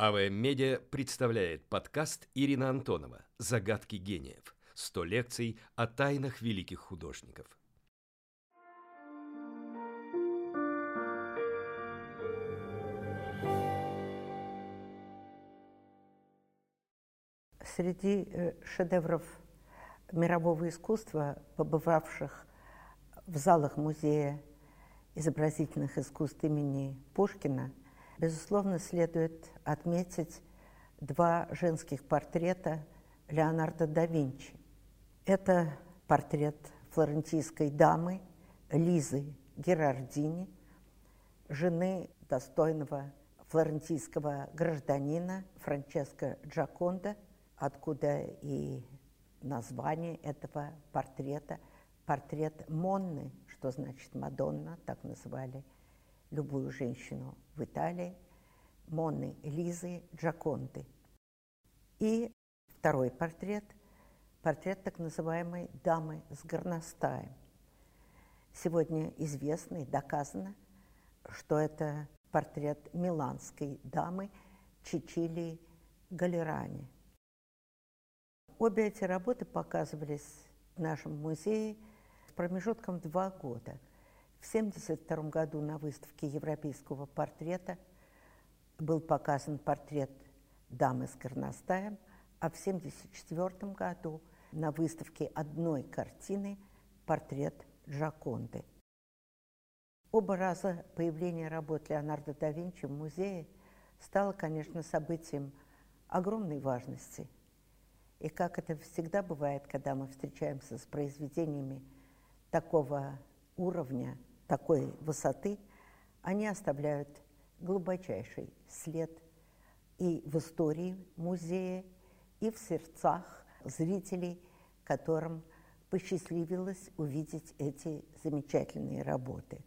АВМ-медиа представляет подкаст Ирина Антонова «Загадки гениев». 100 лекций о тайнах великих художников. Среди шедевров мирового искусства, побывавших в залах Музея изобразительных искусств имени Пушкина, безусловно, следует отметить два женских портрета Леонардо да Винчи. Это портрет флорентийской дамы Лизы Герардини, жены достойного флорентийского гражданина Франческо Джаконда, откуда и название этого портрета. Портрет Монны, что значит Мадонна, так называли любую женщину в Италии, Монны Лизы Джаконды. И второй портрет так называемой дамы с горностаем. Сегодня известно и доказано, что это портрет миланской дамы Чичилии Галерани. Обе эти работы показывались в нашем музее с промежутком в 2 года. В 1972 году на выставке европейского портрета был показан портрет дамы с горностаем, а в 1974 году на выставке одной картины портрет Джаконды. Оба раза появление работ Леонардо да Винчи в музее стало, конечно, событием огромной важности. И как это всегда бывает, когда мы встречаемся с произведениями такого уровня, такой высоты, они оставляют глубочайший след и в истории музея, и в сердцах зрителей, которым посчастливилось увидеть эти замечательные работы.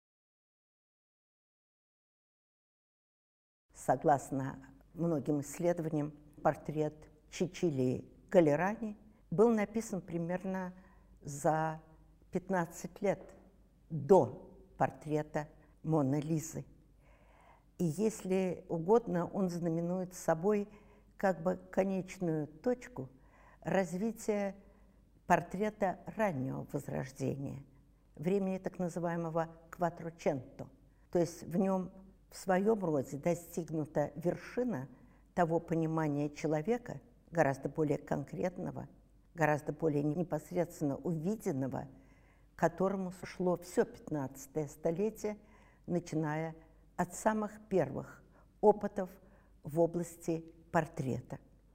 Согласно многим исследованиям, портрет Чичилии Галерани был написан примерно за 15 лет до портрета Моны Лизы. И если угодно, он знаменует собой как бы конечную точку развития портрета раннего Возрождения, времени так называемого Кватроченто. То есть в нем в своем роде достигнута вершина того понимания человека, гораздо более конкретного, гораздо более непосредственно увиденного, к которому шло все 15-е столетие, начиная от самых первых опытов в области портрета.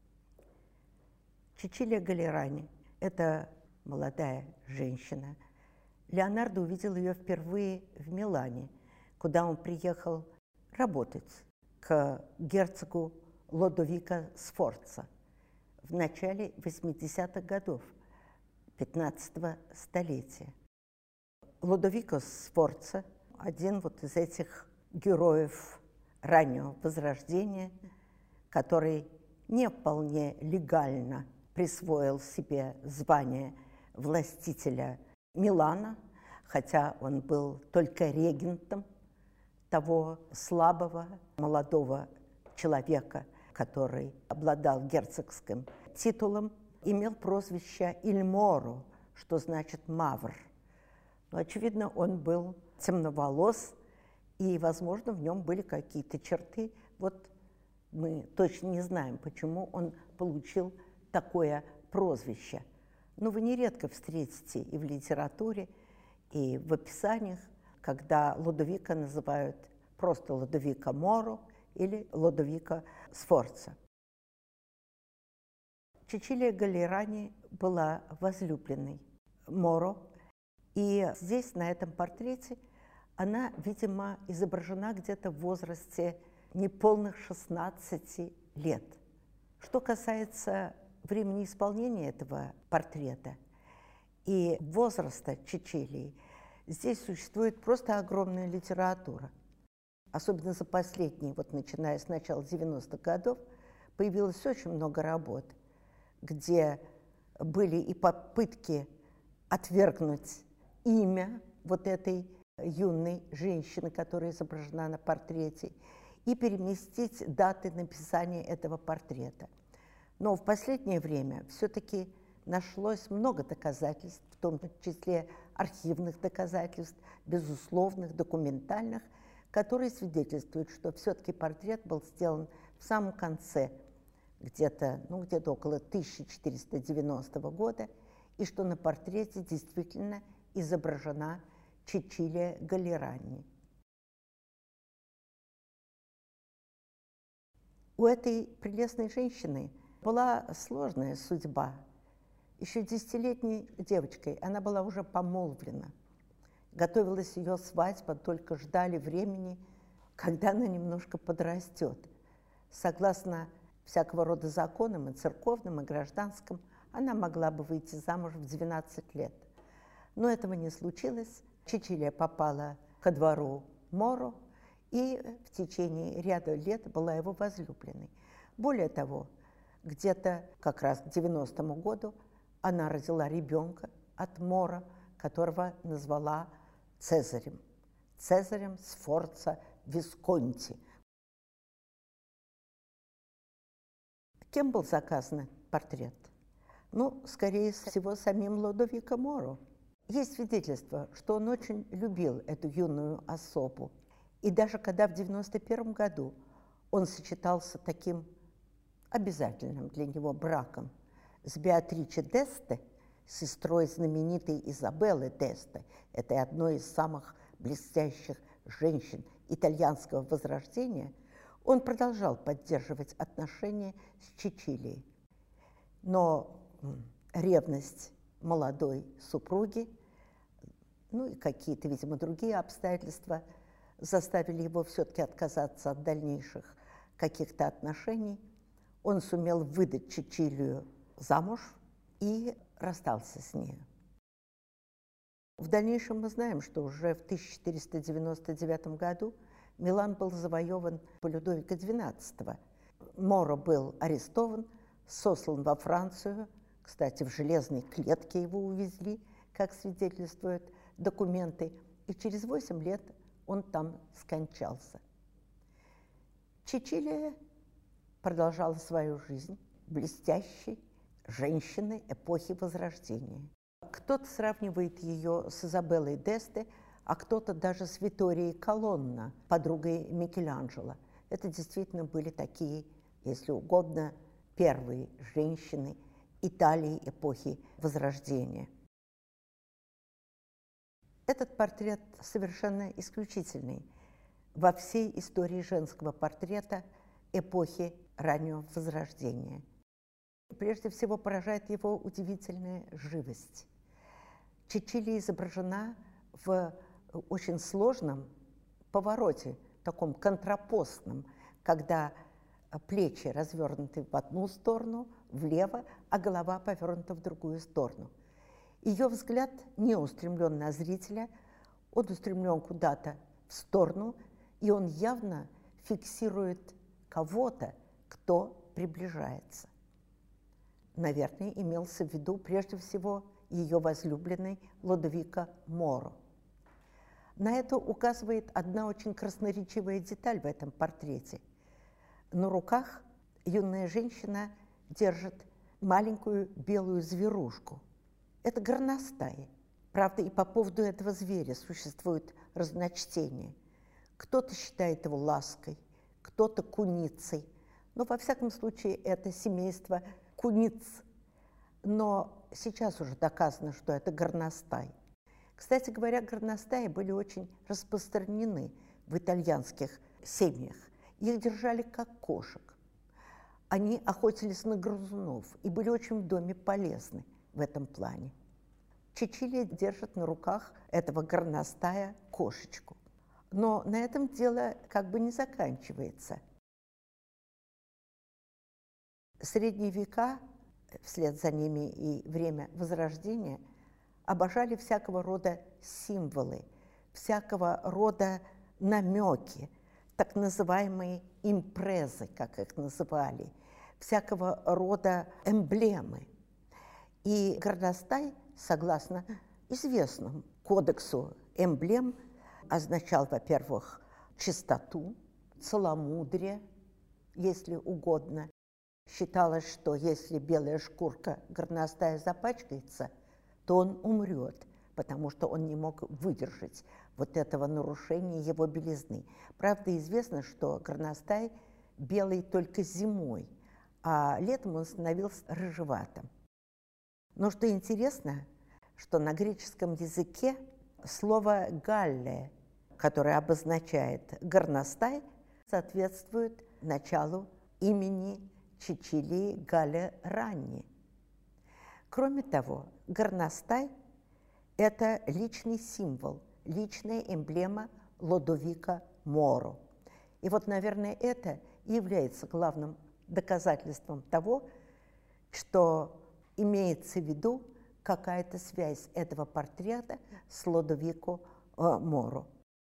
Чичилия Галерани – это молодая женщина. Леонардо увидел ее впервые в Милане, куда он приехал работать к герцогу Лодовико Сфорца в начале 80-х годов 15-го столетия. Лодовико Сфорца – один вот из этих героев раннего Возрождения, который не вполне легально присвоил себе звание властителя Милана, хотя он был только регентом того слабого молодого человека, который обладал герцогским титулом, имел прозвище «Иль Моро», что значит «мавр». Но, очевидно, он был темноволос, и, возможно, в нем были какие-то черты. Вот мы точно не знаем, почему он получил такое прозвище. Но вы нередко встретите и в литературе, и в описаниях, когда Лодовико называют просто Лодовико Моро или Лодовико Сфорца. Чичилия Галерани была возлюбленной Моро, и здесь, на этом портрете, она, видимо, изображена где-то в возрасте неполных 16 лет. Что касается времени исполнения этого портрета и возраста Чичилии, здесь существует просто огромная литература. Особенно за последние, вот начиная с начала 90-х годов, появилось очень много работ, где были и попытки отвергнуть имя вот этой юной женщины, которая изображена на портрете, и переместить даты написания этого портрета. Но в последнее время все-таки нашлось много доказательств, в том числе архивных доказательств, безусловных, документальных, которые свидетельствуют, что все-таки портрет был сделан в самом конце, где-то около 1490 года, и что на портрете действительно изображена Чичилия Галлерани. У этой прелестной женщины была сложная судьба. Еще 10-летней девочкой она была уже помолвлена. Готовилась ее свадьба, только ждали времени, когда она немножко подрастет. Согласно всякого рода законам, и церковным, и гражданским, она могла бы выйти замуж в 12 лет. Но этого не случилось. Чичилия попала ко двору Моро и в течение ряда лет была его возлюбленной. Более того, где-то как раз к 90-му году она родила ребенка от Моро, которого назвала Цезарем. Цезарем Сфорца Висконти. Кем был заказан портрет? Скорее всего, самим Лодовико Моро. Есть свидетельство, что он очень любил эту юную особу. И даже когда в 91 году он сочетался таким обязательным для него браком с Беатриче d'Este, сестрой знаменитой Изабеллы d'Este, этой одной из самых блестящих женщин итальянского возрождения, он продолжал поддерживать отношения с Чичилией. Но ревность молодой супруги, и какие-то, видимо, другие обстоятельства заставили его все-таки отказаться от дальнейших каких-то отношений. Он сумел выдать Чичилию замуж и расстался с ней. В дальнейшем мы знаем, что уже в 1499 году Милан был завоеван по Людовика XII. Моро был арестован, сослан во Францию. Кстати, в железной клетке его увезли, как свидетельствуют документы, и через 8 лет он там скончался. Чичилия продолжала свою жизнь блестящей женщиной эпохи Возрождения. Кто-то сравнивает ее с Изабеллой d'Este, а кто-то даже с Виторией Колонна, подругой Микеланджело. Это действительно были такие, если угодно, первые женщины Италии эпохи Возрождения. Этот портрет совершенно исключительный во всей истории женского портрета эпохи раннего Возрождения. Прежде всего поражает его удивительная живость. Чичилия изображена в очень сложном повороте, таком контрапостном, когда плечи развернуты в одну сторону, влево, а голова повернута в другую сторону. Ее взгляд не устремлен на зрителя, он устремлен куда-то в сторону, и он явно фиксирует кого-то, кто приближается. Наверное, имелся в виду прежде всего ее возлюбленный Лодовико Моро. На это указывает одна очень красноречивая деталь в этом портрете. На руках юная женщина держит маленькую белую зверушку. Это горностай. Правда, и по поводу этого зверя существует разночтение. Кто-то считает его лаской, кто-то куницей. Но, во всяком случае, это семейство куниц. Но сейчас уже доказано, что это горностай. Кстати говоря, горностаи были очень распространены в итальянских семьях. Их держали как кошек. Они охотились на грызунов и были очень в доме полезны в этом плане. Чичилия держит на руках этого горностая кошечку. Но на этом дело как бы не заканчивается. Средние века, вслед за ними и время Возрождения, обожали всякого рода символы, всякого рода намеки, так называемые импрезы, как их называли, всякого рода эмблемы. И горностай, согласно известному кодексу эмблем, означал, во-первых, чистоту, целомудрия, если угодно. Считалось, что если белая шкурка горностая запачкается, то он умрет, потому что он не мог выдержать вот этого нарушения его белизны. Правда, известно, что горностай белый только зимой, а летом он становился рыжеватым. Но что интересно, что на греческом языке слово «галле», которое обозначает горностай, соответствует началу имени Чичилии Галле Ранни. Кроме того, горностай – это личный символ, личная эмблема Лодовико Моро. И вот, наверное, это и является главным доказательством того, что имеется в виду какая-то связь этого портрета с Лодовико Моро.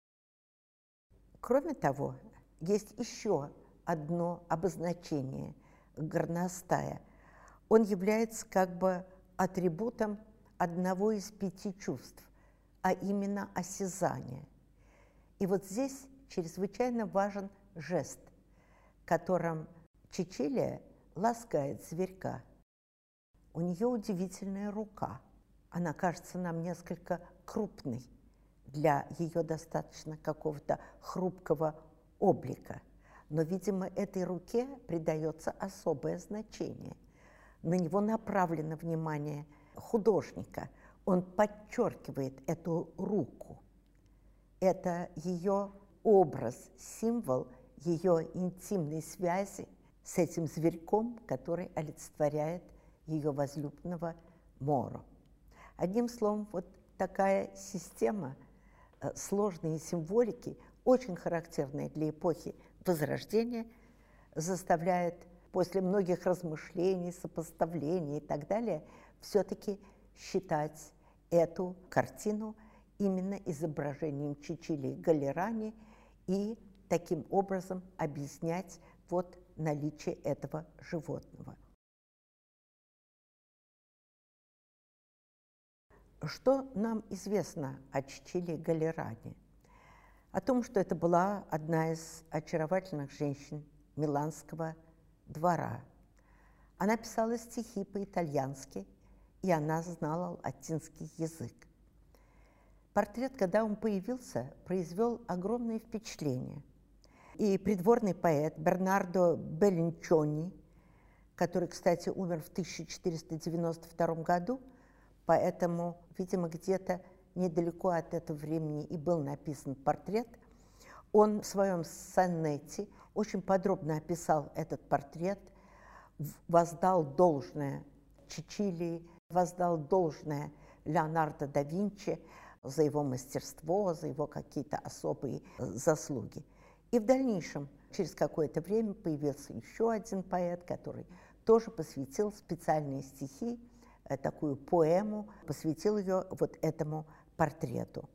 Кроме того, есть еще одно обозначение горностая. Он является как бы атрибутом одного из 5 чувств, а именно осязания. И вот здесь чрезвычайно важен жест, которым Чичилия ласкает зверька. У нее удивительная рука. Она кажется нам несколько крупной для ее достаточно какого-то хрупкого облика. Но, видимо, этой руке придается особое значение. На него направлено внимание художника. Он подчеркивает эту руку. Это ее образ, символ ее интимной связи с этим зверьком, который олицетворяет ее возлюбленного Моро. Одним словом, вот такая система сложной символики, очень характерная для эпохи Возрождения, заставляет после многих размышлений, сопоставлений и так далее все-таки считать эту картину именно изображением Чичилии Галлерани и таким образом объяснять вот наличие этого животного. Что нам известно о Чичилии Галлерани? О том, что это была одна из очаровательных женщин миланского двора. Она писала стихи по-итальянски, и она знала латинский язык. Портрет, когда он появился, произвел огромное впечатление. И придворный поэт Бернардо Беллинчони, который, кстати, умер в 1492 году, поэтому, видимо, где-то недалеко от этого времени и был написан портрет, он в своем сонете очень подробно описал этот портрет, воздал должное Чичилии, воздал должное Леонардо да Винчи за его мастерство, за его какие-то особые заслуги. И в дальнейшем, через какое-то время, появился еще один поэт, который тоже посвятил специальные стихи, такую поэму, посвятил ее вот этому портрету.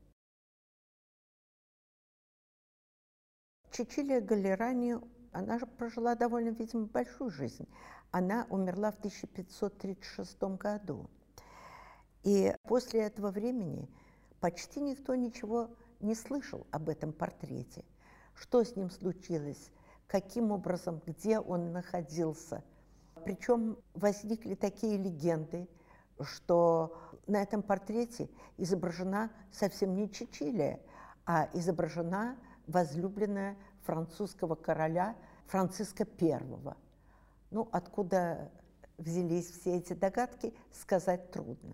Чичилия Галлерани, она же прожила довольно, видимо, большую жизнь. Она умерла в 1536 году. И после этого времени почти никто ничего не слышал об этом портрете. Что с ним случилось, каким образом, где он находился. Причем возникли такие легенды, что на этом портрете изображена совсем не Чичилия, а изображена возлюбленная французского короля Франциска I. Ну, откуда взялись все эти догадки, сказать трудно.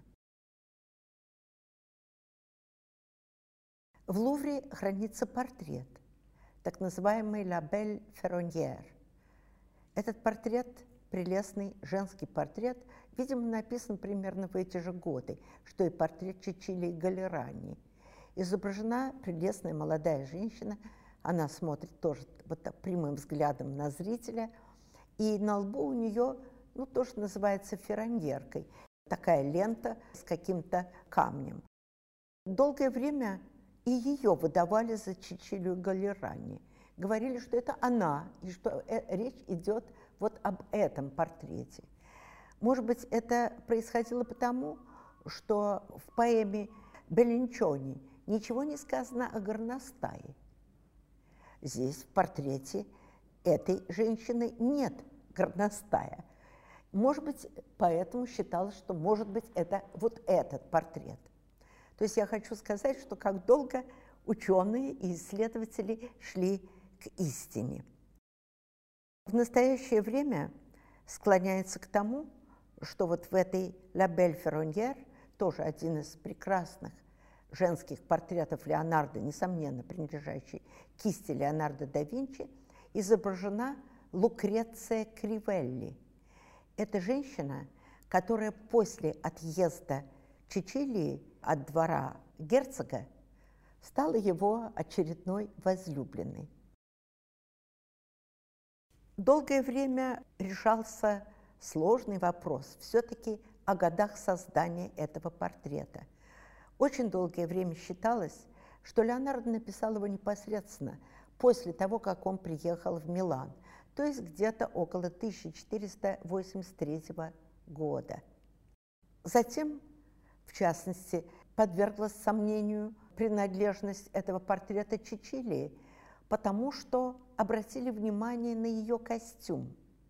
В Лувре хранится портрет, так называемый «La Belle Ferronnière». Этот портрет, прелестный женский портрет, видимо, написан примерно в эти же годы, что и портрет Чичилии Галлерани. Изображена прелестная молодая женщина, она смотрит тоже вот так прямым взглядом на зрителя, и на лбу у нее, ну, то, что называется ферроньеркой, такая лента с каким-то камнем. Долгое время и ее выдавали за Чичилию Галлерани. Говорили, что это она, и что речь идет вот об этом портрете. Может быть, это происходило потому, что в поэме Беллинчони ничего не сказано о горностае. здесь в портрете этой женщины нет горностая. Может быть, поэтому считалось, что, может быть, это вот этот портрет. То есть я хочу сказать, что как долго ученые и исследователи шли к истине. В настоящее время склоняется к тому, что вот в этой «La Belle Ferronnière», тоже один из прекрасных женских портретов Леонардо, несомненно, принадлежащий кисти Леонардо да Винчи, изображена Лукреция Кривелли. Это женщина, которая после отъезда Чичилии от двора герцога стала его очередной возлюбленной. Долгое время решался сложный вопрос все-таки о годах создания этого портрета. Очень долгое время считалось, что Леонардо написал его непосредственно после того, как он приехал в Милан, то есть где-то около 1483 года. Затем, в частности, подверглась сомнению принадлежность этого портрета Чичилии, потому что обратили внимание на ее костюм.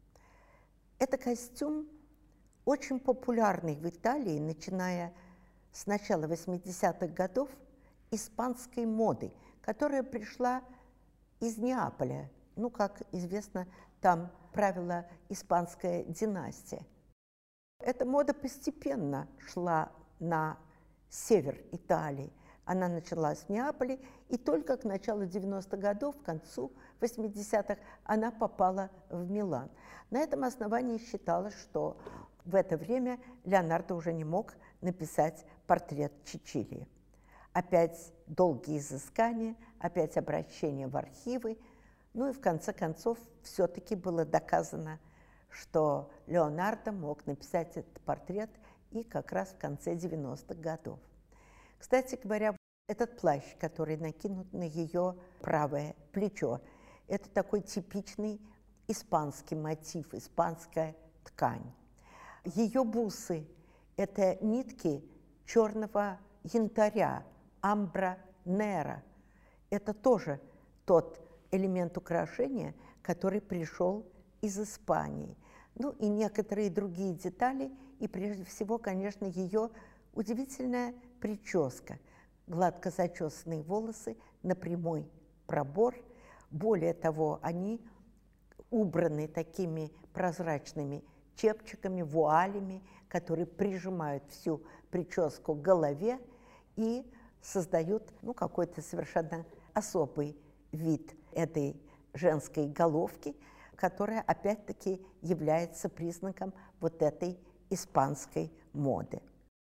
Это костюм очень популярный в Италии, начиная с начала 80-х годов, испанской моды, которая пришла из Неаполя. Ну, как известно, там правила испанская династия. Эта мода постепенно шла на север Италии. Она началась в Неаполе, и только к началу 90-х годов, к концу 80-х, она попала в Милан. На этом основании считалось, что в это время Леонардо уже не мог написать портрет Чичилии. Опять долгие изыскания, опять обращение в архивы. Ну и в конце концов все-таки было доказано, что Леонардо мог написать этот портрет и как раз в конце 90-х годов. Кстати говоря, этот плащ, который накинут на ее правое плечо, это такой типичный испанский мотив, испанская ткань. Ее бусы – это нитки черного янтаря, амбра нера. Это тоже тот элемент украшения, который пришел из Испании. Ну и некоторые другие детали, и прежде всего, конечно, ее удивительная прическа. Гладко зачесанные волосы на прямой пробор. Более того, они убраны такими прозрачными чепчиками, вуалями, которые прижимают всю прическу к голове и создают какой-то совершенно особый вид этой женской головки, которая опять-таки является признаком вот этой испанской моды.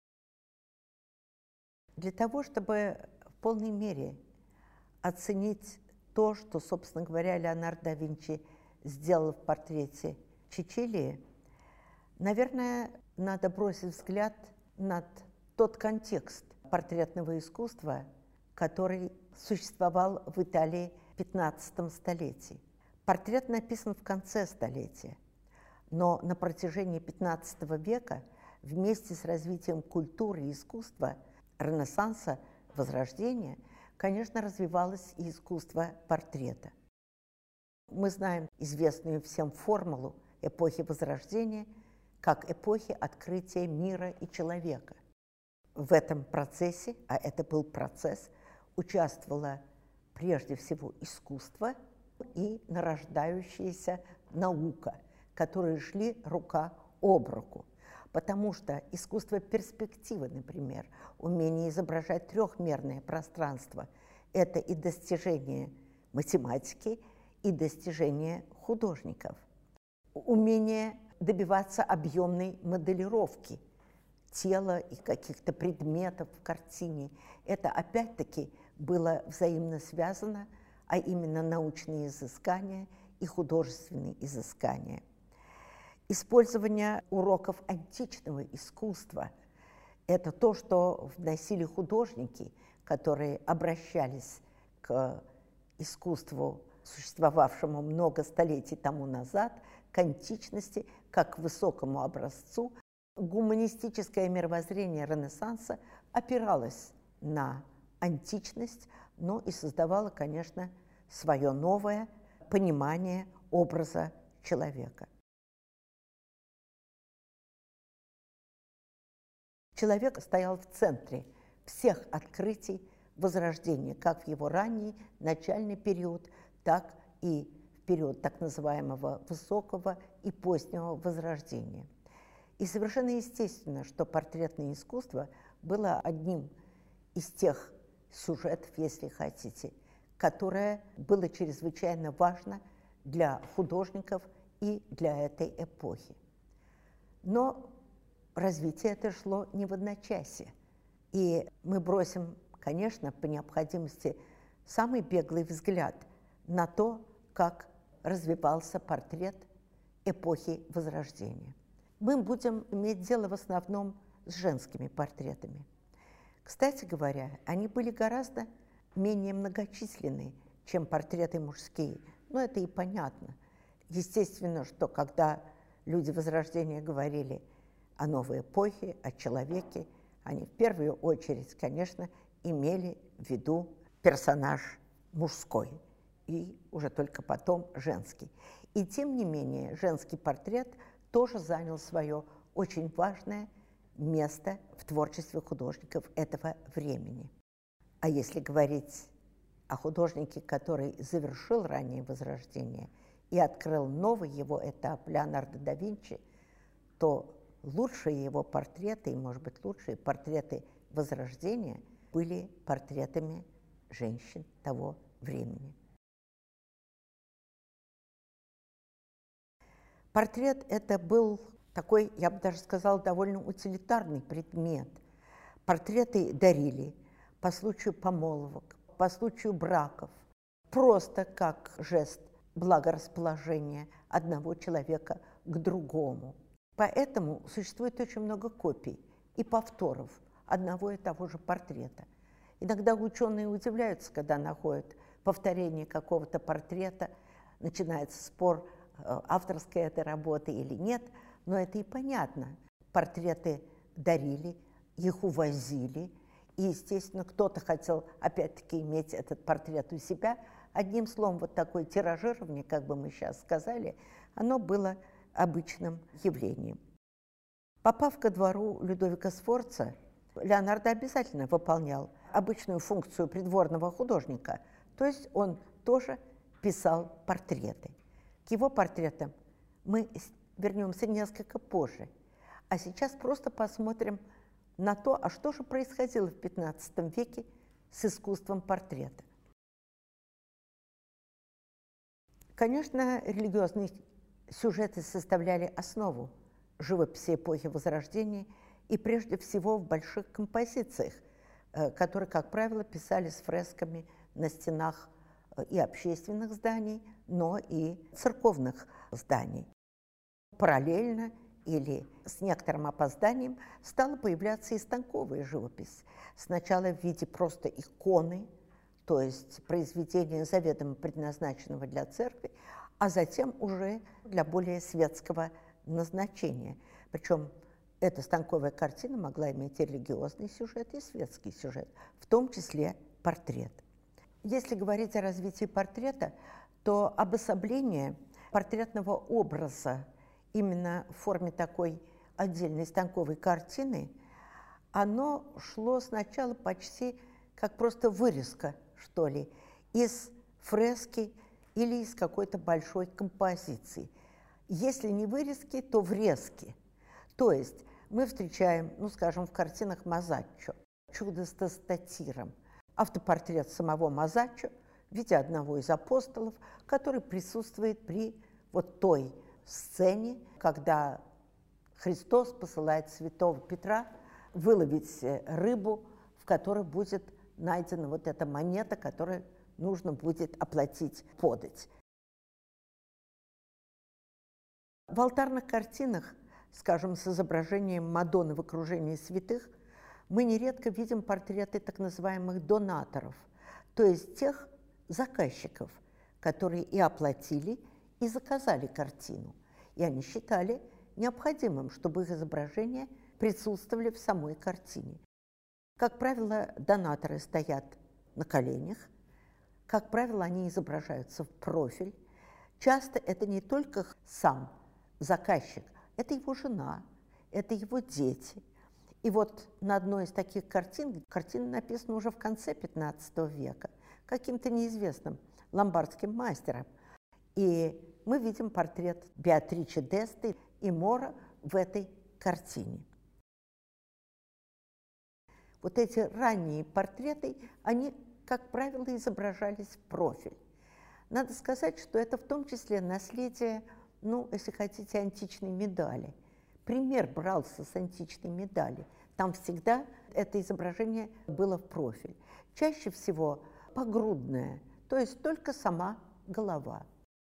Для того, чтобы в полной мере оценить то, что, собственно говоря, Леонардо да Винчи сделал в портрете Чичилии, наверное, надо бросить взгляд на тот контекст портретного искусства, который существовал в Италии в 15 столетии. Портрет написан в конце столетия, но на протяжении 15 века вместе с развитием культуры и искусства, Ренессанса, Возрождения, конечно, развивалось и искусство портрета. Мы знаем известную всем формулу эпохи Возрождения как эпохи открытия мира и человека. В этом процессе, а это был процесс, участвовало прежде всего искусство и нарождающаяся наука, которые шли рука об руку. Потому что искусство перспективы, например, умение изображать трехмерное пространство – это и достижение математики, и достижение художников. Умение добиваться объемной моделировки тела и каких-то предметов в картине – это опять-таки было взаимно связано, а именно научные изыскания и художественные изыскания. Использование уроков античного искусства – это то, что вносили художники, которые обращались к искусству, существовавшему много столетий тому назад, к античности, как к высокому образцу. Гуманистическое мировоззрение Ренессанса опиралось на античность, но и создавало, конечно, свое новое понимание образа человека. Человек стоял в центре всех открытий Возрождения, как в его ранний начальный период, так и в период так называемого высокого и позднего Возрождения. И совершенно естественно, что портретное искусство было одним из тех сюжетов, если хотите, которое было чрезвычайно важно для художников и для этой эпохи. Но развитие это шло не в одночасье. И мы бросим, конечно, по необходимости самый беглый взгляд на то, как развивался портрет эпохи Возрождения. Мы будем иметь дело в основном с женскими портретами. Кстати говоря, они были гораздо менее многочисленны, чем портреты мужские. Но это и понятно. Естественно, что когда люди Возрождения говорили о новой эпохе, о человеке, они в первую очередь, конечно, имели в виду персонаж мужской и уже только потом женский. И тем не менее женский портрет тоже занял свое очень важное место в творчестве художников этого времени. А если говорить о художнике, который завершил раннее Возрождение и открыл новый его этап, Леонардо да Винчи, то лучшие его портреты, и, может быть, лучшие портреты Возрождения были портретами женщин того времени. Портрет – это был такой, я бы даже сказала, довольно утилитарный предмет. Портреты дарили по случаю помолвок, по случаю браков, просто как жест благорасположения одного человека к другому. Поэтому существует очень много копий и повторов одного и того же портрета. Иногда ученые удивляются, когда находят повторение какого-то портрета, начинается спор, авторская эта работа или нет, но это и понятно. Портреты дарили, их увозили, и, естественно, кто-то хотел опять-таки иметь этот портрет у себя. Одним словом, вот такое тиражирование, как бы мы сейчас сказали, оно было обычным явлением. Попав ко двору Людовика Сфорца, Леонардо обязательно выполнял обычную функцию придворного художника, то есть он тоже писал портреты. К его портретам мы вернемся несколько позже, а сейчас просто посмотрим на то, а что же происходило в XV веке с искусством портрета. Конечно, религиозные сюжеты составляли основу живописи эпохи Возрождения и прежде всего в больших композициях, которые, как правило, писались фресками на стенах и общественных зданий, но и церковных зданий. Параллельно или с некоторым опозданием стала появляться и станковая живопись. Сначала в виде просто иконы, то есть произведения, заведомо предназначенного для церкви, а затем уже для более светского назначения. Причем эта станковая картина могла иметь и религиозный сюжет, и светский сюжет, в том числе портрет. Если говорить о развитии портрета, то обособление портретного образа именно в форме такой отдельной станковой картины, оно шло сначала почти как просто вырезка, что ли, из фрески или из какой-то большой композиции. Если не вырезки, то врезки. То есть мы встречаем, ну, скажем, в картинах Мазаччо «Чудо с статиром», автопортрет самого Мазаччо в виде одного из апостолов, который присутствует при вот той сцене, когда Христос посылает святого Петра выловить рыбу, в которой будет найдена вот эта монета, которую нужно будет оплатить подать. В алтарных картинах, скажем, с изображением Мадонны в окружении святых, мы нередко видим портреты так называемых донаторов, то есть тех заказчиков, которые и оплатили, и заказали картину. И они считали необходимым, чтобы их изображения присутствовали в самой картине. Как правило, донаторы стоят на коленях, Как правило, они изображаются в профиль. Часто это не только сам заказчик, это его жена, это его дети. И вот на одной из таких картин, картина написана уже в конце XV века, каким-то неизвестным ломбардским мастером. И мы видим портрет Беатриче d'Este и Мора в этой картине. Вот эти ранние портреты, они, как правило, изображались в профиль. Надо сказать, что это в том числе наследие, если хотите, античной медали. Пример брался с античной медали. Там всегда это изображение было в профиль. Чаще всего погрудное, то есть только сама голова.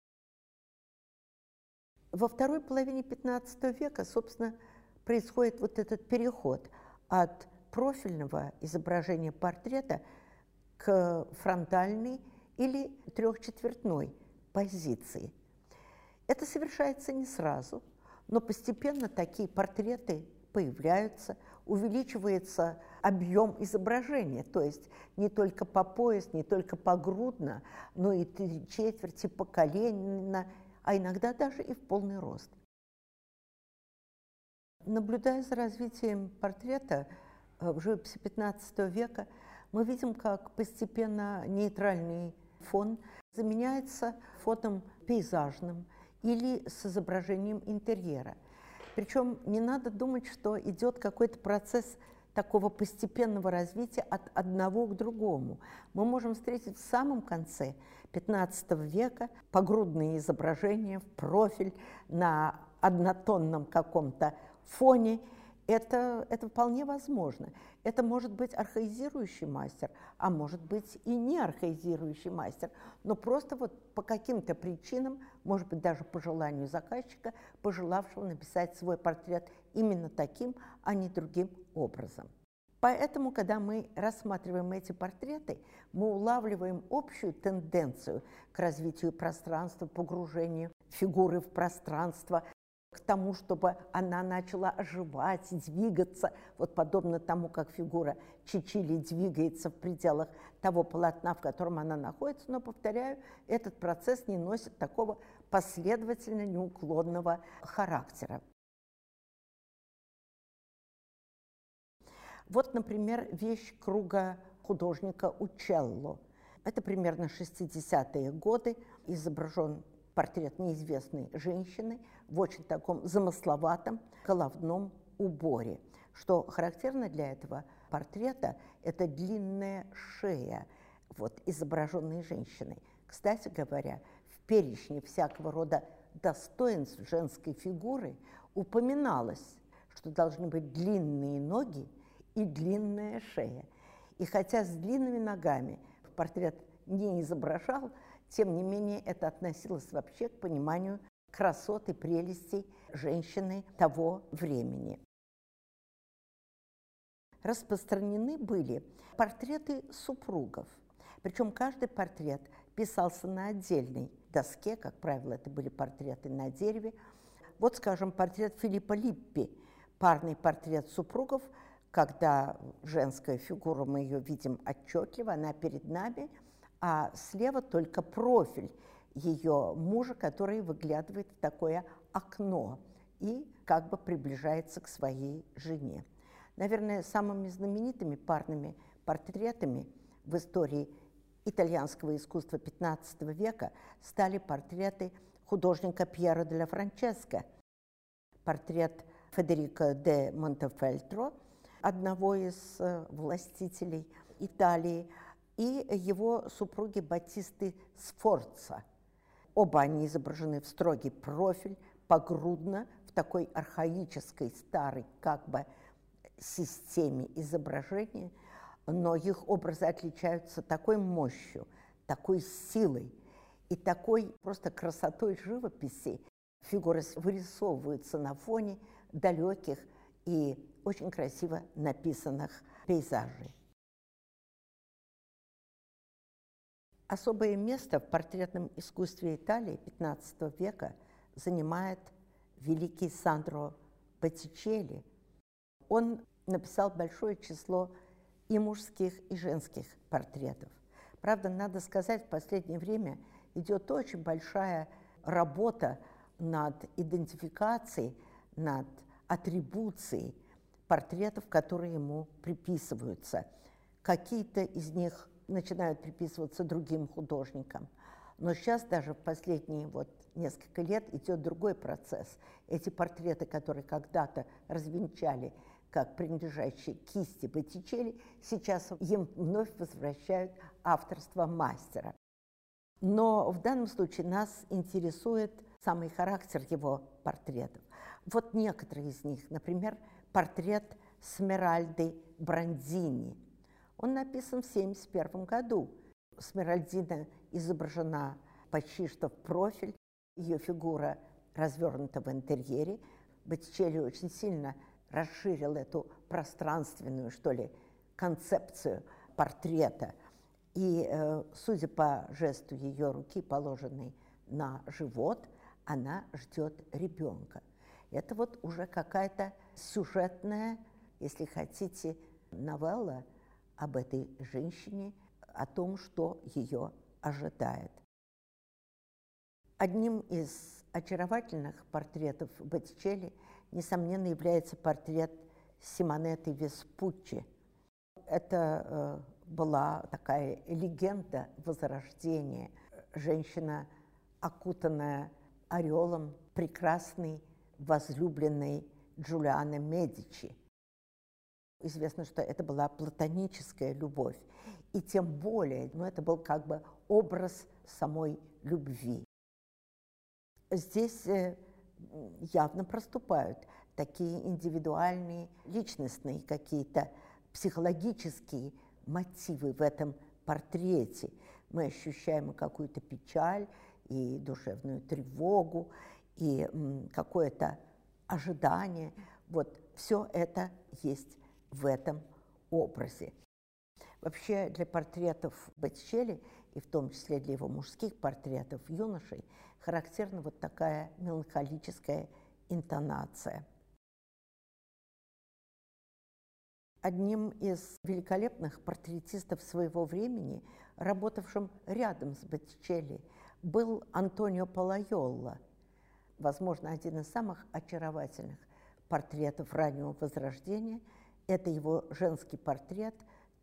Во второй половине XV века, собственно, происходит вот этот переход от профильного изображения портрета к фронтальной или трехчетвертной позиции. Это совершается не сразу, но постепенно такие портреты появляются, увеличивается объем изображения, то есть не только по пояс, не только погрудно, но и 3/4 по колено, а иногда даже и в полный рост. Наблюдая за развитием портрета в живописи XV века, мы видим, как постепенно нейтральный фон заменяется фоном пейзажным или с изображением интерьера. Причем не надо думать, что идет какой-то процесс такого постепенного развития от одного к другому. Мы можем встретить в самом конце XV века погрудные изображения в профиль на однотонном каком-то фоне. Это вполне возможно. Это может быть архаизирующий мастер, а может быть и не архаизирующий мастер, но просто вот по каким-то причинам, может быть, даже по желанию заказчика, пожелавшего написать свой портрет именно таким, а не другим образом. Поэтому, когда мы рассматриваем эти портреты, мы улавливаем общую тенденцию к развитию пространства, погружению фигуры в пространство, к тому, чтобы она начала оживать, двигаться, вот подобно тому, как фигура Чичилли двигается в пределах того полотна, в котором она находится. Но, повторяю, этот процесс не носит такого последовательно неуклонного характера. Вот, например, вещь круга художника Учелло. Это примерно 60-е годы, изображен портрет неизвестной женщины в очень таком замысловатом головном уборе. Что характерно для этого портрета, это длинная шея изображенной женщины. Кстати говоря, в перечне всякого рода достоинств женской фигуры упоминалось, что должны быть длинные ноги и длинная шея. И хотя с длинными ногами портрет не изображал, тем не менее это относилось вообще к пониманию красот и прелестей женщины того времени. Распространены были портреты супругов, причем каждый портрет писался на отдельной доске, как правило, это были портреты на дереве. Вот, скажем, портрет Филиппа Липпи, парный портрет супругов, когда женская фигура, мы ее видим отчетливо, она перед нами, а слева только профиль ее мужа, который выглядывает в такое окно и как бы приближается к своей жене. Наверное, самыми знаменитыми парными портретами в истории итальянского искусства XV века стали портреты художника Пьеро делла Франческо, портрет Федерико де Монтефельтро, одного из властителей Италии, и его супруги Батисты Сфорца. Оба они изображены в строгий профиль, погрудно, в такой архаической, старой как бы системе изображения, но их образы отличаются такой мощью, такой силой и такой просто красотой живописи. Фигуры вырисовываются на фоне далеких и очень красиво написанных пейзажей. Особое место в портретном искусстве Италии XV века занимает великий Сандро Боттичелли. Он написал большое число и мужских, и женских портретов. Правда, надо сказать, в последнее время идет очень большая работа над идентификацией, над атрибуцией портретов, которые ему приписываются. Какие-то из них начинают приписываться другим художникам. Но сейчас даже в последние несколько лет идет другой процесс. Эти портреты, которые когда-то развенчали как принадлежащие кисти Боттичелли, сейчас им вновь возвращают авторство мастера. Но в данном случае нас интересует самый характер его портретов. Вот некоторые из них, например, портрет Смеральды Брондини. Он написан в 1971 году. Смеральдина изображена почти что в профиль, ее фигура развернута в интерьере. Боттичелли очень сильно расширил эту пространственную, концепцию портрета. И, судя по жесту ее руки, положенной на живот, она ждет ребенка. Это уже какая-то сюжетная, если хотите, новелла об этой женщине, о том, что ее ожидает. Одним из очаровательных портретов Боттичелли, несомненно, является портрет Симонетты Веспуччи. Это была такая легенда Возрождения. Женщина, окутанная ореолом прекрасной, возлюбленной Джулианы Медичи. Известно, что это была платоническая любовь. И тем более, это был образ самой любви. Здесь явно проступают такие индивидуальные, личностные какие-то психологические мотивы в этом портрете. Мы ощущаем какую-то печаль, и душевную тревогу, и какое-то ожидание. Все это есть в этом образе. Вообще для портретов Боттичелли, и в том числе для его мужских портретов юношей, характерна такая меланхолическая интонация. Одним из великолепных портретистов своего времени, работавшим рядом с Боттичелли, был Антонио Палайолло, возможно, один из самых очаровательных портретов раннего Возрождения. Это его женский портрет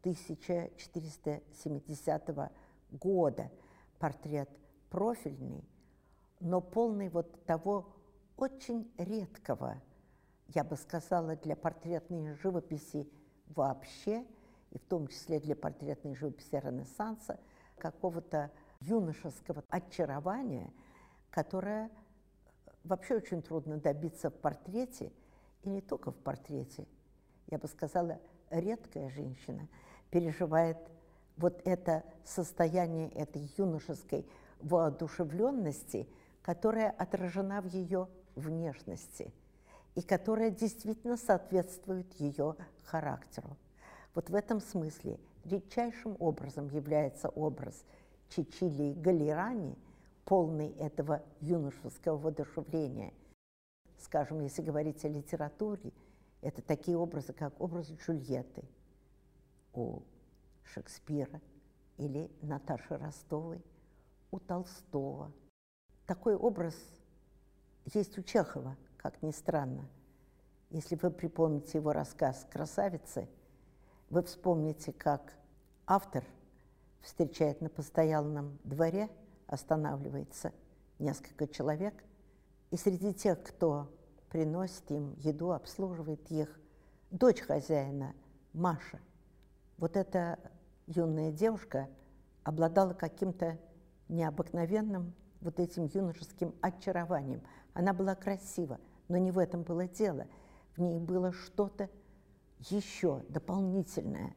1470 года, портрет профильный, но полный того очень редкого, я бы сказала, для портретной живописи вообще, и в том числе для портретной живописи Ренессанса, какого-то юношеского очарования, которое вообще очень трудно добиться в портрете, и не только в портрете. Я бы сказала, редкая женщина переживает это состояние этой юношеской воодушевленности, которая отражена в ее внешности и которая действительно соответствует ее характеру. В этом смысле редчайшим образом является образ Чичилии Галлерани, полный этого юношеского воодушевления. Скажем, если говорить о литературе, это такие образы, как образ Джульетты у Шекспира или Наташи Ростовой у Толстого. Такой образ есть у Чехова, как ни странно. Если вы припомните его рассказ «Красавицы», вы вспомните, как автор встречает на постоялом дворе, останавливается несколько человек, и среди тех, кто приносит им еду, обслуживает их, дочь хозяина Маша. Эта юная девушка обладала каким-то необыкновенным этим юношеским очарованием. Она была красива, но не в этом было дело. В ней было что-то еще дополнительное.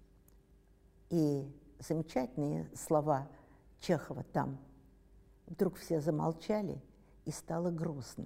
И замечательные слова Чехова там. Вдруг все замолчали, и стало грустно.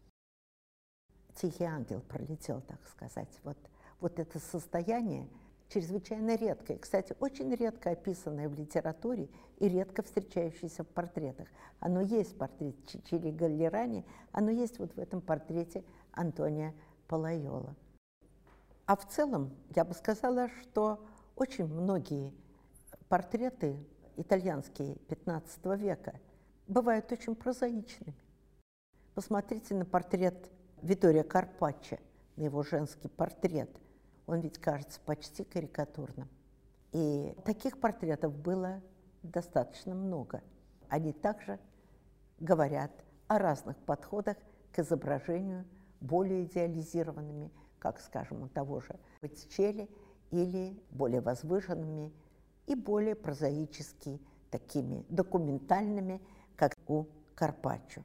Тихий ангел пролетел, так сказать. Это состояние чрезвычайно редкое, кстати, очень редко описанное в литературе и редко встречающееся в портретах. Оно есть в портрете Чичилии Галлерани, оно есть в этом портрете Антонио Палайолло. А в целом, я бы сказала, что очень многие портреты итальянские XV века бывают очень прозаичными. Посмотрите на портрет Витторио Карпаччо, на его женский портрет. Он ведь кажется почти карикатурным. И таких портретов было достаточно много. Они также говорят о разных подходах к изображению, более идеализированными, как, скажем, у того же Боттичелли, или более возвышенными и более прозаически такими документальными, как у Карпаччо.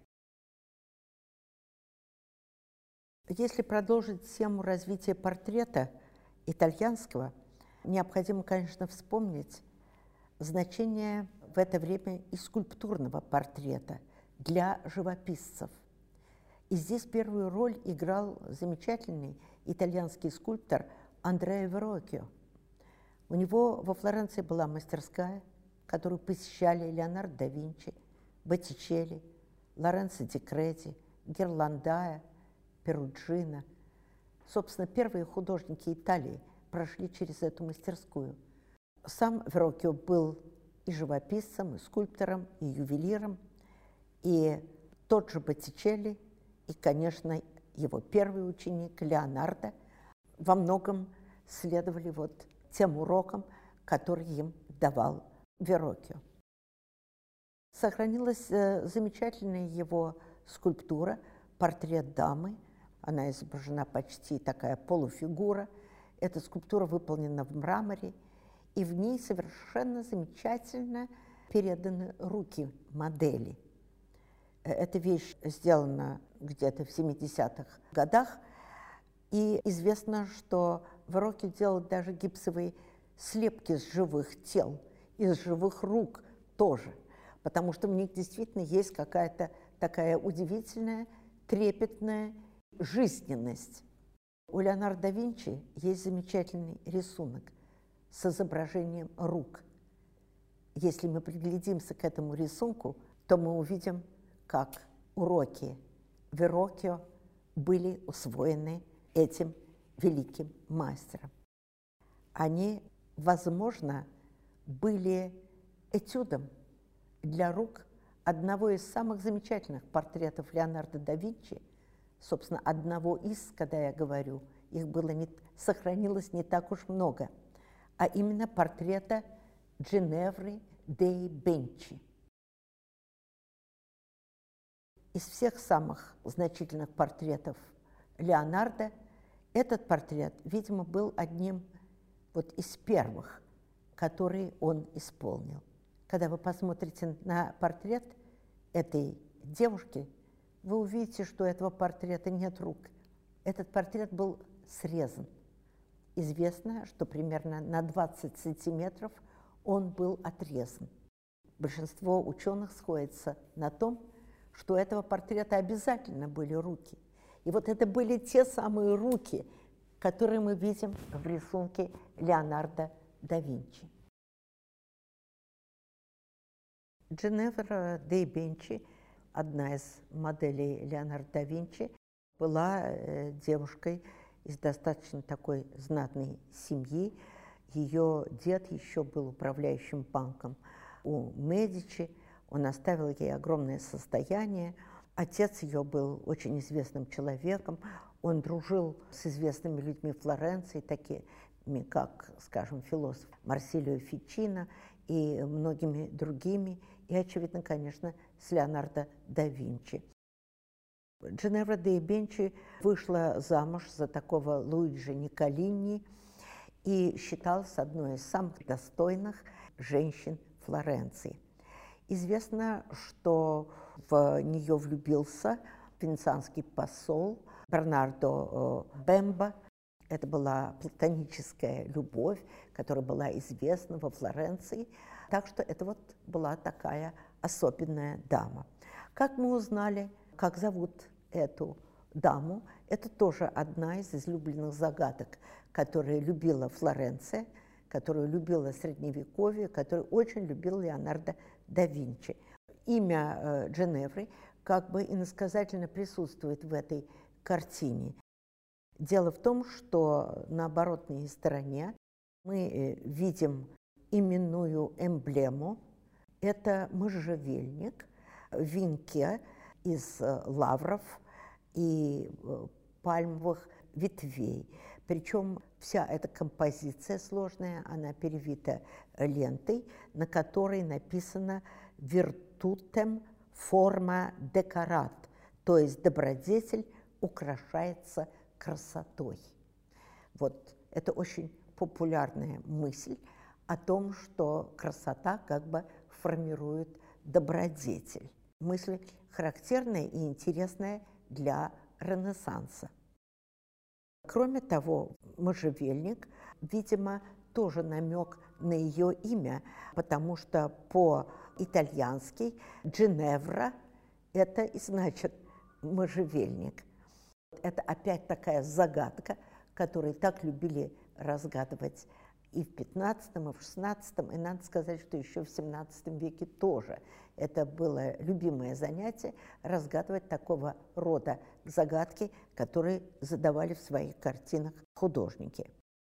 Если продолжить тему развития портрета итальянского, необходимо, конечно, вспомнить значение в это время и скульптурного портрета для живописцев. И здесь первую роль играл замечательный итальянский скульптор Андреа Верроккио. У него во Флоренции была мастерская, которую посещали Леонардо да Винчи, Боттичелли, Лоренцо ди Кредди, Герландая, Перуджино. Собственно, первые художники Италии прошли через эту мастерскую. Сам Верроккио был и живописцем, и скульптором, и ювелиром, и тот же Боттичелли, и, конечно, его первый ученик Леонардо во многом следовали вот тем урокам, которые им давал Верроккио. Сохранилась замечательная его скульптура, портрет дамы. Она изображена почти такая полуфигура. Эта скульптура выполнена в мраморе, и в ней совершенно замечательно переданы руки модели. Эта вещь сделана где-то в 70-х годах, и известно, что Верроккио делал даже гипсовые слепки с живых тел, из живых рук тоже, потому что в них действительно есть какая-то такая удивительная, трепетная жизненность. У Леонардо да Винчи есть замечательный рисунок с изображением рук. Если мы приглядимся к этому рисунку, то мы увидим, как уроки Верроккио были усвоены этим великим мастером. Они, возможно, были этюдом для рук одного из самых замечательных портретов Леонардо да Винчи, собственно, одного из, когда я говорю, их сохранилось не так уж много, а именно портрета Джиневры дей Бенчи. Из всех самых значительных портретов Леонардо этот портрет, видимо, был одним вот из первых, который он исполнил. Когда вы посмотрите на портрет этой девушки, вы увидите, что у этого портрета нет рук. Этот портрет был срезан. Известно, что примерно на 20 сантиметров он был отрезан. Большинство ученых сходятся на том, что у этого портрета обязательно были руки. И вот это были те самые руки, которые мы видим в рисунке Леонардо да Винчи. Джиневра дей Бенчи, одна из моделей Леонардо да Винчи, была девушкой из достаточно такой знатной семьи. Ее дед еще был управляющим банком у Медичи. Он оставил ей огромное состояние. Отец ее был очень известным человеком. Он дружил с известными людьми Флоренции, такими как, скажем, философ Марсилио Фичино и многими другими. И, очевидно, конечно, с Леонардо да Винчи. Джиневра дей Бенчи вышла замуж за такого Луиджи Николини и считалась одной из самых достойных женщин Флоренции. Известно, что в нее влюбился венецианский посол Бернардо Бемба. Это была платоническая любовь, которая была известна во Флоренции. Так что это вот была такая особенная дама. Как мы узнали, как зовут эту даму, это тоже одна из излюбленных загадок, которую любила Флоренция, которую любила Средневековье, которую очень любил Леонардо да Винчи. Имя Джиневры как бы иносказательно присутствует в этой картине. Дело в том, что на оборотной стороне мы видим именную эмблему Это можжевельник в венке из лавров и пальмовых ветвей. Причем вся эта композиция сложная, она перевита лентой, на которой написано «Virtutem forma decorat», то есть добродетель украшается красотой. Вот это очень популярная мысль о том, что красота как бы формирует добродетель. Мысль характерная и интересная для Ренессанса. Кроме того, можжевельник, видимо, тоже намек на ее имя, потому что по-итальянски Джиневра – это и значит можжевельник. Это опять такая загадка, которую так любили разгадывать и в XV, и в XVI, и надо сказать, что еще в XVII веке тоже. Это было любимое занятие – разгадывать такого рода загадки, которые задавали в своих картинах художники.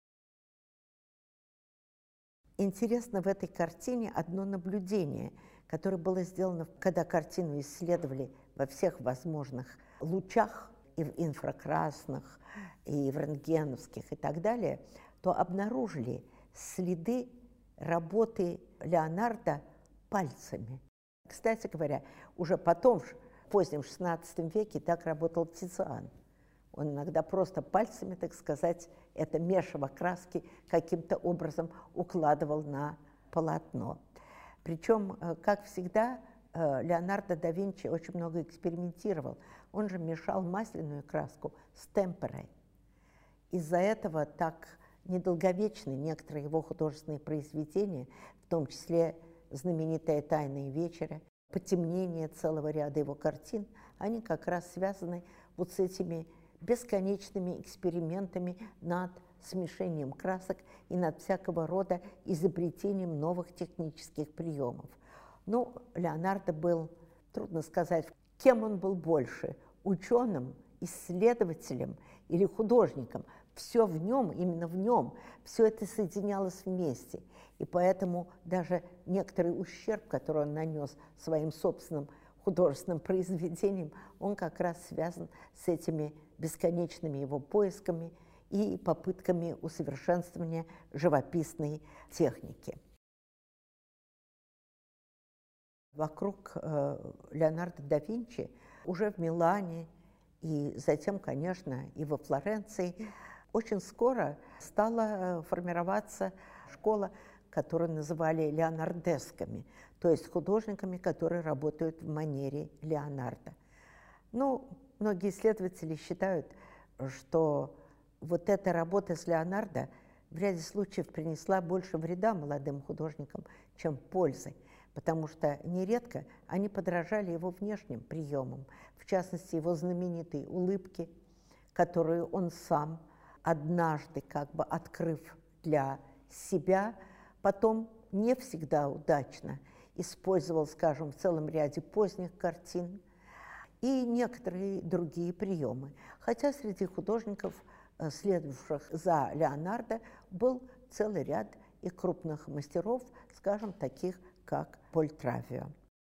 Интересно в этой картине одно наблюдение, которое было сделано, когда картину исследовали во всех возможных лучах, и в инфракрасных, и в рентгеновских, и так далее, то обнаружили следы работы Леонардо пальцами. Кстати говоря, уже потом, в позднем XVI веке, так работал Тициан. Он иногда просто пальцами, так сказать, это месиво краски каким-то образом укладывал на полотно. Причем, как всегда, Леонардо да Винчи очень много экспериментировал. Он же мешал масляную краску с темперой. Из-за этого так недолговечны некоторые его художественные произведения, в том числе знаменитая «Тайные вечери», потемнение целого ряда его картин, они как раз связаны вот с этими бесконечными экспериментами над смешением красок и над всякого рода изобретением новых технических приемов. Ну, Леонардо был, трудно сказать, кем он был больше – ученым, исследователем или художником. Все в нем, именно в нем, все это соединялось вместе. И поэтому даже некоторый ущерб, который он нанес своим собственным художественным произведением, он как раз связан с этими бесконечными его поисками и попытками усовершенствования живописной техники. Вокруг Леонардо да Винчи уже в Милане и затем, конечно, и во Флоренции очень скоро стала формироваться школа, которую называли леонардесками, то есть художниками, которые работают в манере Леонардо. Ну, многие исследователи считают, что вот эта работа с Леонардо в ряде случаев принесла больше вреда молодым художникам, чем пользы, потому что нередко они подражали его внешним приемам, в частности, его знаменитой улыбке, которую он сам, однажды как бы открыв для себя, потом не всегда удачно использовал, скажем, в целом ряде поздних картин и некоторые другие приемы. Хотя среди художников, следовавших за Леонардо, был целый ряд и крупных мастеров, скажем, таких как Польтравио.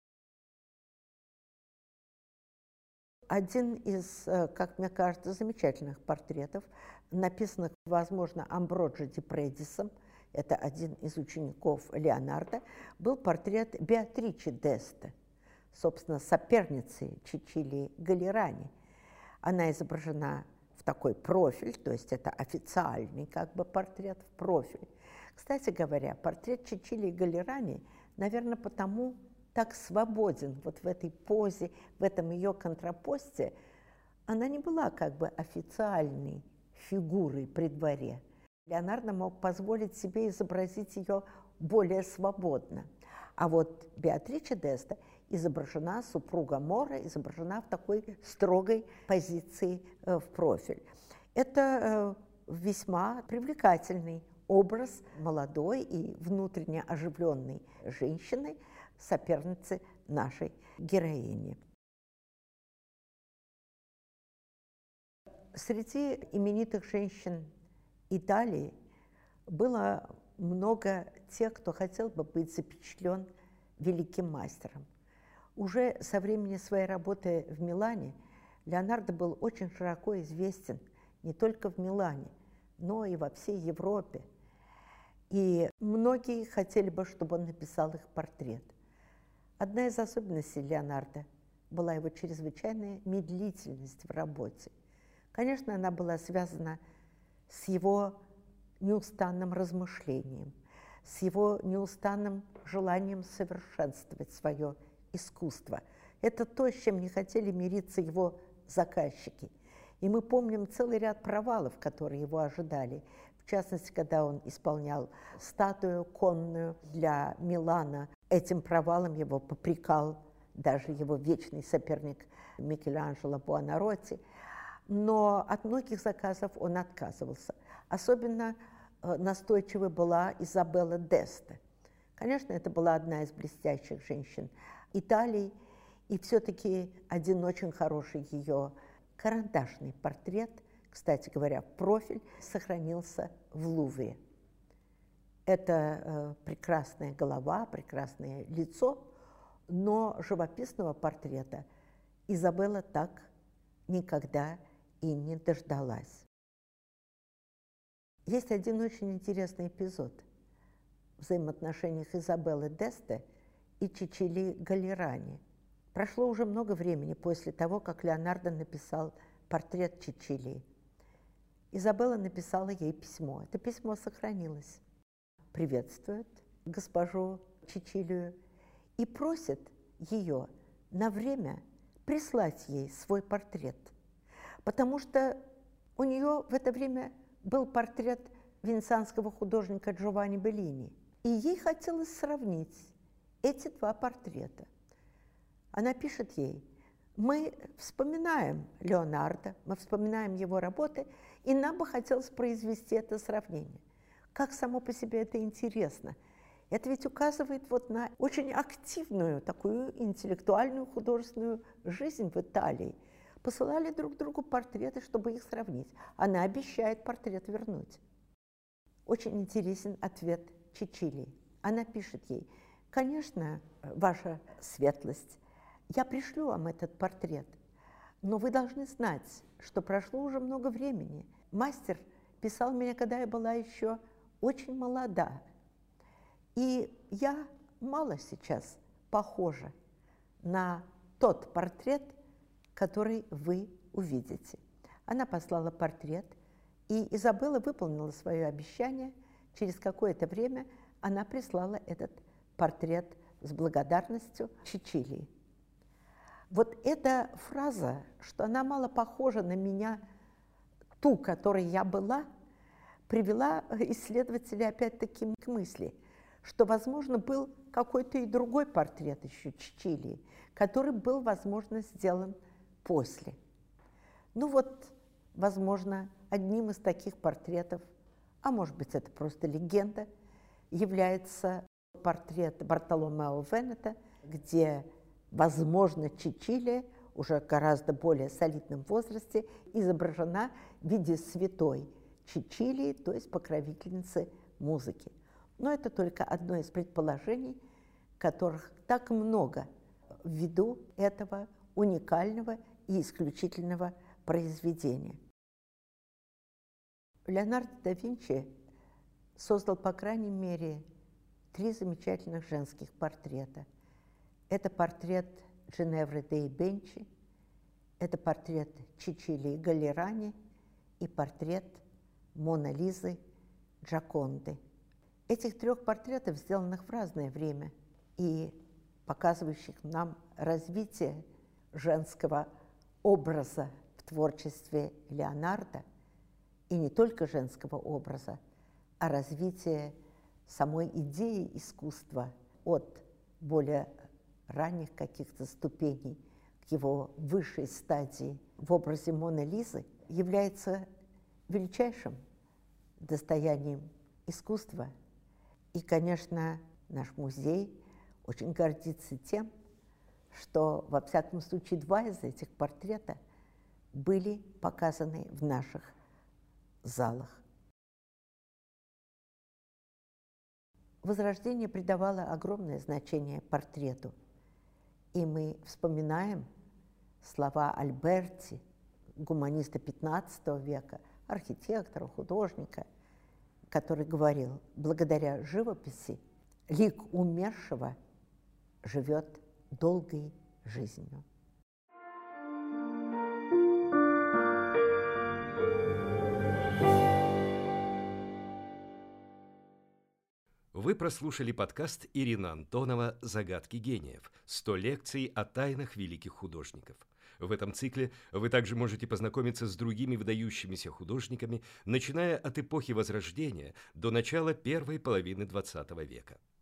Один из, как мне кажется, замечательных портретов, написанных, возможно, Амброджо ди Предисом, это один из учеников Леонардо, был портрет Беатриче d'Este, собственно, соперницы Чичилии Галерани. Она изображена в такой профиль, то есть это официальный как бы портрет в профиль. Кстати говоря, портрет Чичилии Галерани, наверное, потому так свободен вот в этой позе, в этом ее контрапосте. Она не была как бы официальной фигурой при дворе. Леонардо мог позволить себе изобразить ее более свободно. А вот Беатриче d'Este изображена, супруга Мора, изображена в такой строгой позиции в профиль. Это весьма привлекательный образ молодой и внутренне оживленной женщины, соперницы нашей героини. Среди именитых женщин Италии было много тех, кто хотел бы быть запечатлен великим мастером. Уже со времени своей работы в Милане Леонардо был очень широко известен не только в Милане, но и во всей Европе. И многие хотели бы, чтобы он написал их портрет. Одна из особенностей Леонардо была его чрезвычайная медлительность в работе. Конечно, она была связана с его неустанным размышлением, с его неустанным желанием совершенствовать свое искусство. Это то, с чем не хотели мириться его заказчики. И мы помним целый ряд провалов, которые его ожидали. В частности, когда он исполнял статую конную для Милана, этим провалом его попрекал даже его вечный соперник Микеланджело Буонаротти. Но от многих заказов он отказывался. Особенно настойчивой была Изабелла d'Este. Конечно, это была одна из блестящих женщин Италии, и все-таки один очень хороший ее карандашный портрет, кстати говоря, профиль, сохранился в Лувре. Это прекрасная голова, прекрасное лицо, но живописного портрета Изабелла так никогда и не дождалась. Есть один очень интересный эпизод в взаимоотношениях Изабеллы d'Este и Чичили Галлерани. Прошло уже много времени после того, как Леонардо написал портрет Чичили. Изабелла написала ей письмо. Это письмо сохранилось. Приветствует госпожу Чичилию и просит ее на время прислать ей свой портрет, потому что у нее в это время был портрет венецианского художника Джованни Беллини, и ей хотелось сравнить эти два портрета. Она пишет ей: мы вспоминаем Леонардо, мы вспоминаем его работы, и нам бы хотелось произвести это сравнение. Как само по себе это интересно. Это ведь указывает вот на очень активную такую интеллектуальную художественную жизнь в Италии. Посылали друг другу портреты, чтобы их сравнить. Она обещает портрет вернуть. Очень интересен ответ Чичили. Она пишет ей: конечно, ваша светлость, я пришлю вам этот портрет, но вы должны знать, что прошло уже много времени. Мастер писал меня, когда я была еще очень молода, и я мало сейчас похожа на тот портрет, который вы увидите. Она послала портрет, и Изабелла выполнила свое обещание. Через какое-то время она прислала этот портрет с благодарностью Чичилии. Вот эта фраза, что она мало похожа на меня, ту, которой я была, привела исследователя опять-таки к мысли, что, возможно, был какой-то и другой портрет еще Чичилии, который был, возможно, сделан после. Ну вот, возможно, одним из таких портретов, а может быть, это просто легенда, является портрет Бартоломео Венета, где, возможно, Чичилия уже в гораздо более солидном возрасте изображена в виде святой Чичилии, то есть покровительницы музыки. Но это только одно из предположений, которых так много ввиду этого уникального и исключительного произведения. Леонардо да Винчи создал, по крайней мере, 3 замечательных женских портрета. Это портрет Джиневры деи Бенчи, это портрет Чичилии Галлерани и портрет Моны Лизы Джоконды. Этих 3 портретов, сделанных в разное время и показывающих нам развитие женского образа в творчестве Леонардо, и не только женского образа, а развитие самой идеи искусства от более ранних каких-то ступеней к его высшей стадии в образе Моны Лизы, является величайшим достоянием искусства. И, конечно, наш музей очень гордится тем, что, во всяком случае, 2 из этих портрета были показаны в наших залах. Возрождение придавало огромное значение портрету. И мы вспоминаем слова Альберти, гуманиста XV века, архитектора, художника, который говорил: благодаря живописи лик умершего живет долгой жизнью. Вы прослушали подкаст Ирины Антонова «Загадки гениев. 100 лекций о тайнах великих художников». В этом цикле вы также можете познакомиться с другими выдающимися художниками, начиная от эпохи Возрождения до начала первой половины XX века.